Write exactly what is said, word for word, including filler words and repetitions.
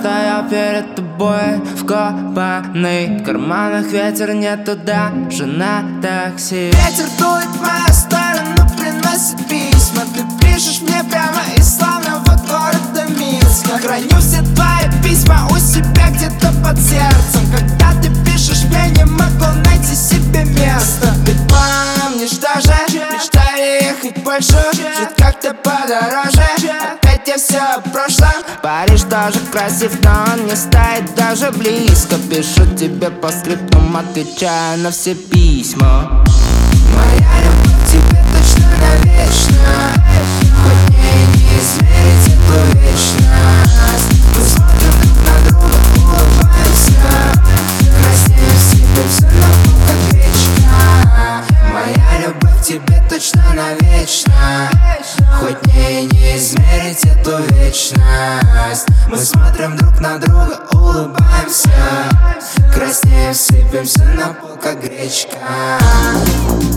стоял перед тобой вкопанный, в карманах ветер, нету даже на такси. Ветер дует в мою сторону, приносит письма. Ты пишешь мне прямо из славного города Минска. Храню все твои письма у себя где-то под сердцем. Когда ты пишешь мне, не могу найти себе место. Ты помнишь даже, мечтали ехать больше, жить как-то подороже. Опять я все о прошлом. Париж тоже красив, но он не стоит даже близко. Пишу тебе по скриптам, отвечаю на все письма. Моя любовь тебе точно навечно, хоть мне и не измерить эту вечность. Мы смотрим друг на друга, улыбаемся, краснеем, сыпемся на пол, как гречка. Моя любовь тебе точно навечно, хоть мне и не измерить эту вечность. Мы смотрим друг на друга, улыбаемся, краснеем, сыпемся на пол, как гречка.